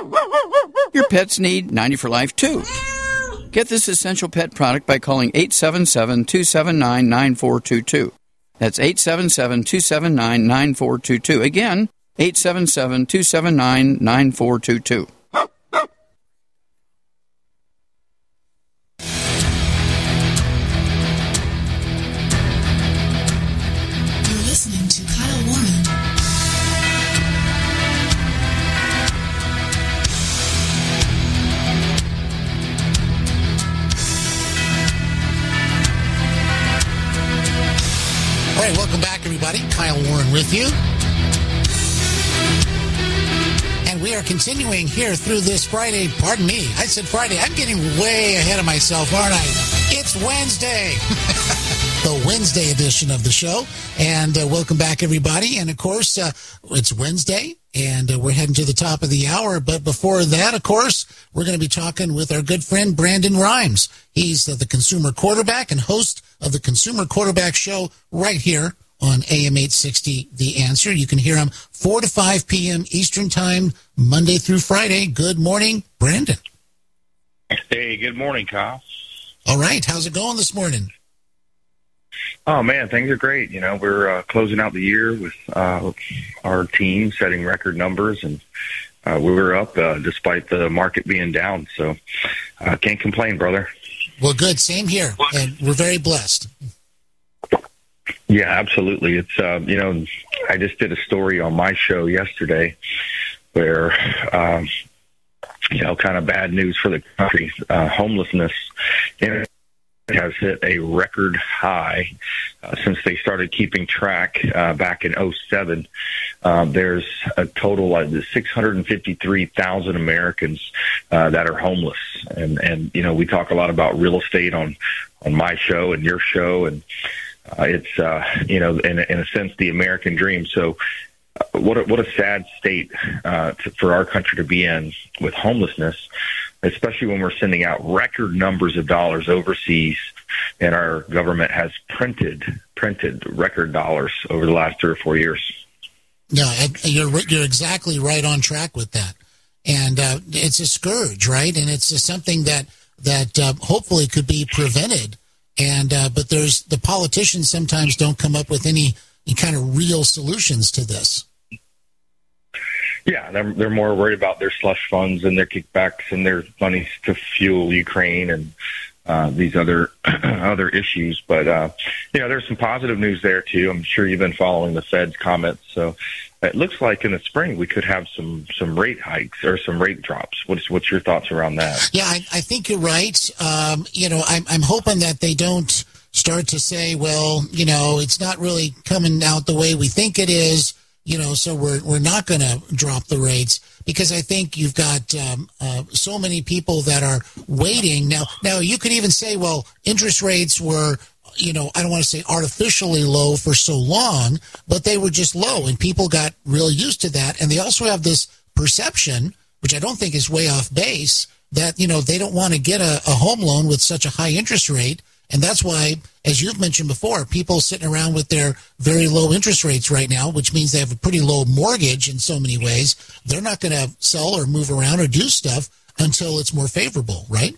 Your pets need ninety for Life, too. Get this essential pet product by calling eight seven seven, two seven nine, nine four two two. That's eight seven seven, two seven nine, nine four two two. Again, eight seven seven, two seven nine, nine four two two. Listening to Kyle Warren. All right, welcome back, everybody. Kyle Warren with you. And we are continuing here through this Friday. Pardon me, I said Friday. I'm getting way ahead of myself, aren't I? It's Wednesday. The Wednesday edition of the show. And uh, welcome back, everybody. And, of course, uh, it's Wednesday, and uh, we're heading to the top of the hour. But before that, of course, we're going to be talking with our good friend Brandon Rhymes. He's uh, the consumer quarterback and host of the Consumer Quarterback Show right here on A M eight sixty, The Answer. You can hear him four to five p.m. Eastern Time, Monday through Friday. Good morning, Brandon. Hey, good morning, Kyle. All right. How's it going this morning? Oh, man, things are great. You know, we're uh, closing out the year with uh, our team setting record numbers, and uh, we were up uh, despite the market being down. So I uh, can't complain, brother. Well, good. Same here. And we're very blessed. Yeah, absolutely. It's, uh, you know, I just did a story on my show yesterday where, um, you know, kind of bad news for the country. Uh, homelessness has hit a record high uh, since they started keeping track uh, back in oh seven. Uh, there's a total of six hundred fifty-three thousand Americans uh, that are homeless. And, and, you know, we talk a lot about real estate on, on my show and your show, and Uh, it's, uh, you know, in, in a sense, the American dream. So uh, what a, what a sad state uh, to, for our country to be in with homelessness. especially when we're sending out record numbers of dollars overseas, and our government has printed printed record dollars over the last three or four years. No, you're you're exactly right on track with that, and uh, it's a scourge, right? And it's just something that that uh, hopefully could be prevented. And uh, but there's the politicians sometimes don't come up with any, any kind of real solutions to this. Yeah, they're they're more worried about their slush funds and their kickbacks and their monies to fuel Ukraine and uh, these other other issues. But uh, you know, there's some positive news there too. I'm sure you've been following the Fed's comments. So it looks like in the spring we could have some some rate hikes or some rate drops. What's what's your thoughts around that? Yeah, I, I think you're right. Um, you know, I'm I'm hoping that they don't start to say, well, you know, it's not really coming out the way we think it is. You know, so we're we're not going to drop the rates, because I think you've got um, uh, so many people that are waiting. Now, now you could even say, well, interest rates were, you know, I don't want to say artificially low for so long, but they were just low, and people got real used to that. And they also have this perception, which I don't think is way off base, that, you know, they don't want to get a, a home loan with such a high interest rate. And that's why, as you've mentioned before, people sitting around with their very low interest rates right now, which means they have a pretty low mortgage in so many ways. They're not going to sell or move around or do stuff until it's more favorable, right?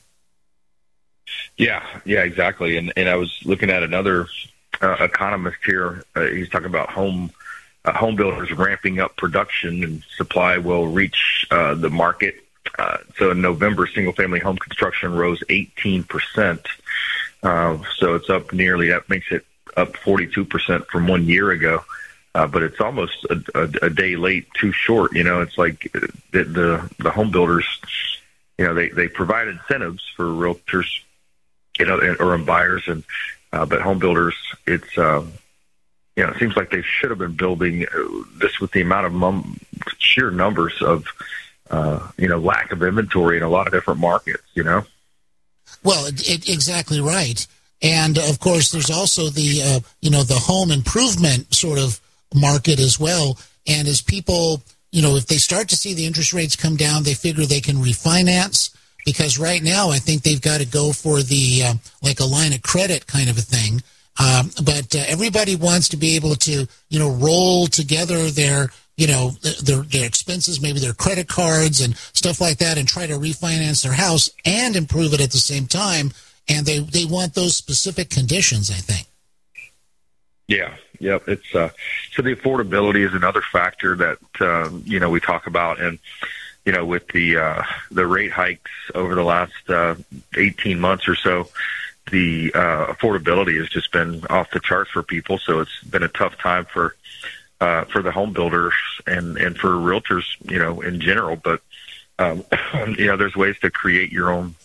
Yeah, yeah, exactly. And and I was looking at another uh, economist here. Uh, he's talking about home uh, home builders ramping up production, and supply will reach uh, the market. Uh, so in November, single-family home construction rose eighteen percent. Uh, so it's up nearly, that makes it up forty-two percent from one year ago. Uh, but it's almost a, a, a day late, too short. You know, it's like the, the, the home builders, you know, they, they provide incentives for realtors, you know, or buyers, and, uh, but home builders, it's, um, you know, it seems like they should have been building this with the amount of mum, sheer numbers of, uh, you know, lack of inventory in a lot of different markets, you know? Well, it, it, exactly right. And, of course, there's also the, uh, you know, the home improvement sort of market as well. And as people, you know, if they start to see the interest rates come down, they figure they can refinance, because right now I think they've got to go for the, uh, like a line of credit kind of a thing. Um, but uh, everybody wants to be able to, you know, roll together their, you know, their, their expenses, maybe their credit cards and stuff like that, and try to refinance their house and improve it at the same time. And they, they want those specific conditions, I think. Yeah, yep. It's uh, so the affordability is another factor that, um, you know, we talk about. And, you know, with the, uh, the rate hikes over the last uh, eighteen months or so, the uh, affordability has just been off the charts for people. So it's been a tough time for Uh, for the home builders and, and for realtors, you know, in general. But, um, you know, there's ways to create your own,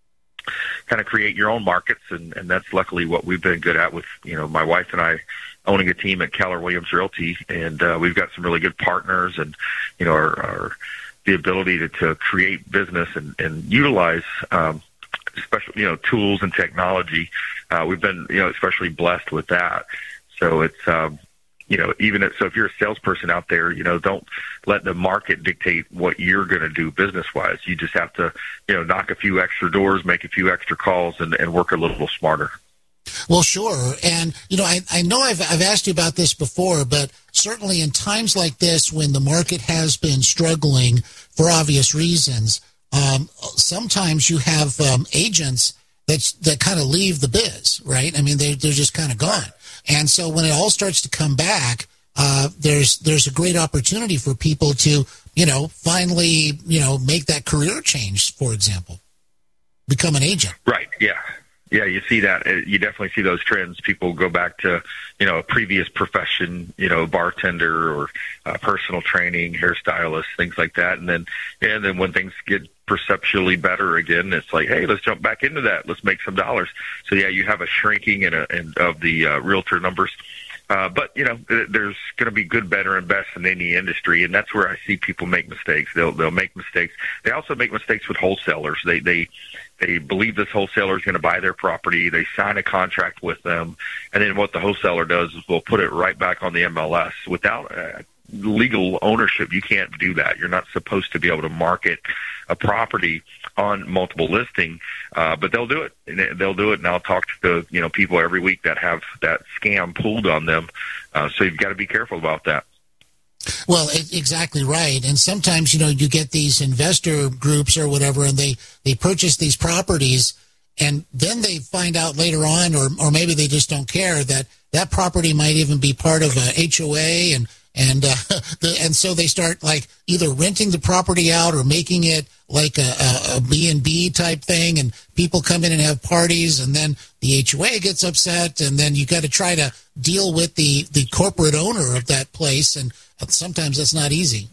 kind of create your own markets. And, and that's luckily what we've been good at with, you know, my wife and I owning a team at Keller Williams Realty. And uh, we've got some really good partners, and, you know, our, our the ability to, to create business and, and utilize um, special, you know, tools and technology. Uh, we've been, you know, especially blessed with that. So it's, um, you know, even if, so if you're a salesperson out there, you know, don't let the market dictate what you're going to do business-wise. You just have to, you know, knock a few extra doors, make a few extra calls, and, and work a little smarter. Well, sure. And, you know, I, I know I've, I've asked you about this before, but certainly in times like this, when the market has been struggling for obvious reasons, um, sometimes you have um, agents that, that kind of leave the biz, right? I mean, they, they're just kind of gone. And so when it all starts to come back, uh, there's there's a great opportunity for people to, you know, finally, you know, make that career change, for example, become an agent. Right, yeah. Yeah, you see that. You definitely see those trends. People go back to, you know, a previous profession, you know, bartender or uh, personal training, hairstylist, things like that. And then, and then when things get perceptually better again, it's like, hey, let's jump back into that. Let's make some dollars. So yeah, you have a shrinking in, a, in of the uh, realtor numbers. Uh, but, you know, there's going to be good, better, and best in any industry, and that's where I see people make mistakes. They'll they'll make mistakes. They also make mistakes with wholesalers. They they they believe this wholesaler is going to buy their property. They sign a contract with them, and then what the wholesaler does is we'll put it right back on the M L S without uh, legal ownership. You can't do that. You're not supposed to be able to market a property on multiple listing, uh, but they'll do it. And they'll do it, and I'll talk to you know people every week that have that scam pulled on them. Uh, so you've got to be careful about that. Well, it, exactly right. And sometimes, you know, you get these investor groups or whatever, and they, they purchase these properties, and then they find out later on, or, or maybe they just don't care, that that property might even be part of a H O A, and and uh, the, and so they start like either renting the property out or making it like a, a, a B and B type thing, and people come in and have parties, and then the H O A gets upset, and then you got to try to deal with the, the corporate owner of that place, and sometimes that's not easy.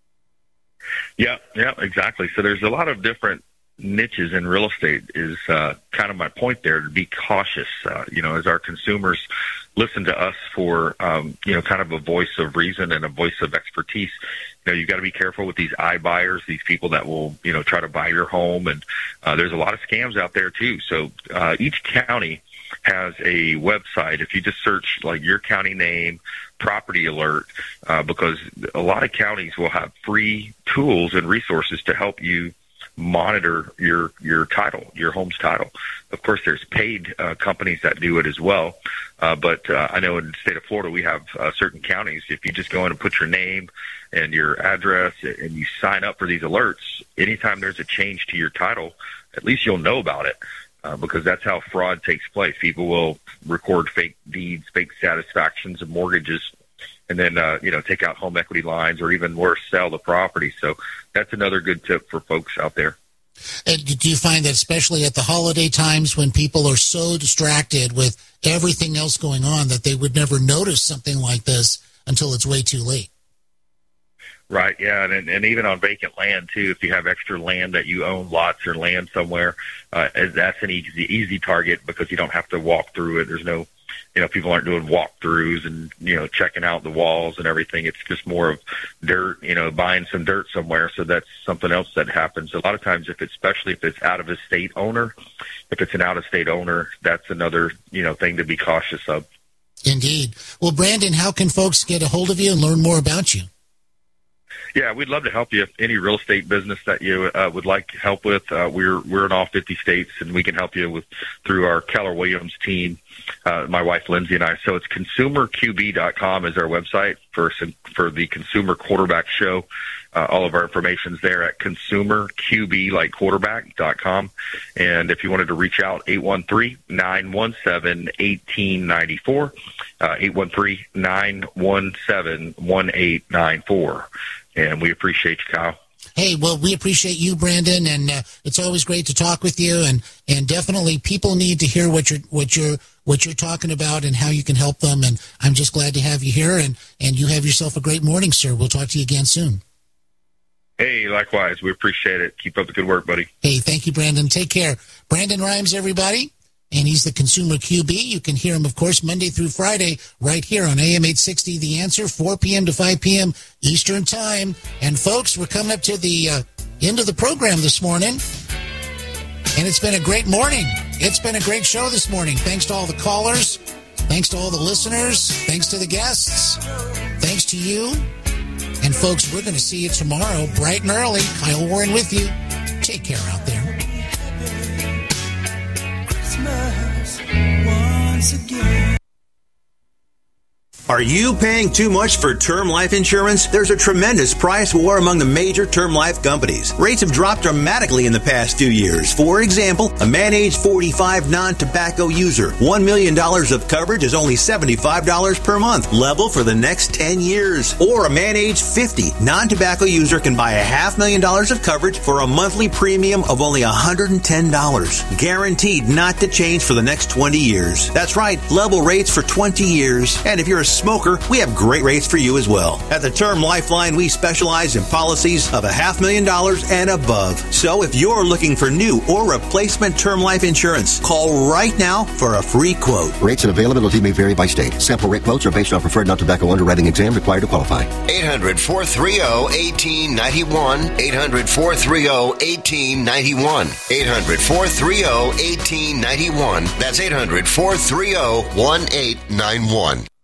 Yeah, yeah, exactly. So there's a lot of different niches in real estate is uh, kind of my point there, to be cautious, uh, you know, as our consumers listen to us for, um, you know, kind of a voice of reason and a voice of expertise. You know, you've got to be careful with these iBuyers, these people that will, you know, try to buy your home. And uh, there's a lot of scams out there, too. So uh, each county has a website. If you just search, like, your county name, property alert, uh, because a lot of counties will have free tools and resources to help you monitor your your title, your home's title. Of course, there's paid uh, companies that do it as well. Uh, but uh, I know in the state of Florida, we have uh, certain counties. If you just go in and put your name and your address and you sign up for these alerts, anytime there's a change to your title, at least you'll know about it. Uh, because that's how fraud takes place. People will record fake deeds, fake satisfactions of mortgages, and then, uh, you know, take out home equity lines, or even worse, sell the property. So that's another good tip for folks out there. And do you find that especially at the holiday times, when people are so distracted with everything else going on, that they would never notice something like this until it's way too late? Right, yeah, and and even on vacant land, too, if you have extra land that you own, lots or land somewhere, uh, that's an easy easy target, because you don't have to walk through it. There's no, you know, people aren't doing walkthroughs and, you know, checking out the walls and everything. It's just more of dirt, you know, buying some dirt somewhere. So that's something else that happens. A lot of times, if it's, especially if it's out of a state owner, if it's an out-of-state owner, that's another, you know, thing to be cautious of. Indeed. Well, Brandon, how can folks get a hold of you and learn more about you? Yeah, we'd love to help you. Any real estate business that you uh, would like help with, uh, we're we're in all fifty states, and we can help you with through our Keller Williams team. Uh, my wife Lindsay and I. So it's consumer q b dot com is our website for for the Consumer Quarterback Show. Uh, all of our information's there at consumer q b like quarterback dot com. And if you wanted to reach out, eight one three, nine one seven, one eight nine four, uh, eight one three, nine one seven, one eight nine four. And we appreciate you, Kyle. Hey, well, we appreciate you, Brandon, and uh, it's always great to talk with you. And, and definitely, people need to hear what you're what you're what you're talking about and how you can help them. And I'm just glad to have you here. And and you have yourself a great morning, sir. We'll talk to you again soon. Hey, likewise. We appreciate it. Keep up the good work, buddy. Hey, thank you, Brandon. Take care. Brandon Rhymes, everybody. And he's the Consumer Q B. You can hear him, of course, Monday through Friday right here on A M eight sixty The Answer, four p.m. to five p.m. Eastern Time. And, folks, we're coming up to the uh, end of the program this morning. And it's been a great morning. It's been a great show this morning. Thanks to all the callers. Thanks to all the listeners. Thanks to the guests. Thanks to you. And, folks, we're going to see you tomorrow, bright and early. Kyle Warren with you. Take care out there. Once again. Are you paying too much for term life insurance? There's a tremendous price war among the major term life companies. Rates have dropped dramatically in the past few years. For example, a man age forty-five non-tobacco user, one million dollars of coverage is only seventy-five dollars per month, level for the next ten years. Or a man age fifty non-tobacco user can buy a half million dollars of coverage for a monthly premium of only one hundred ten dollars. Guaranteed not to change for the next twenty years. That's right, level rates for twenty years. And if you're a smoker, we have great rates for you as well. At the Term Lifeline, we specialize in policies of a half million dollars and above. So if you're looking for new or replacement term life insurance, call right now for a free quote. Rates and availability may vary by state. Sample rate quotes are based on preferred non-tobacco underwriting exam required to qualify. eight hundred, four three zero, one eight nine one. eight hundred, four three zero, one eight nine one. eight hundred, four three zero, one eight nine one. That's eight hundred, four three zero, one eight nine one.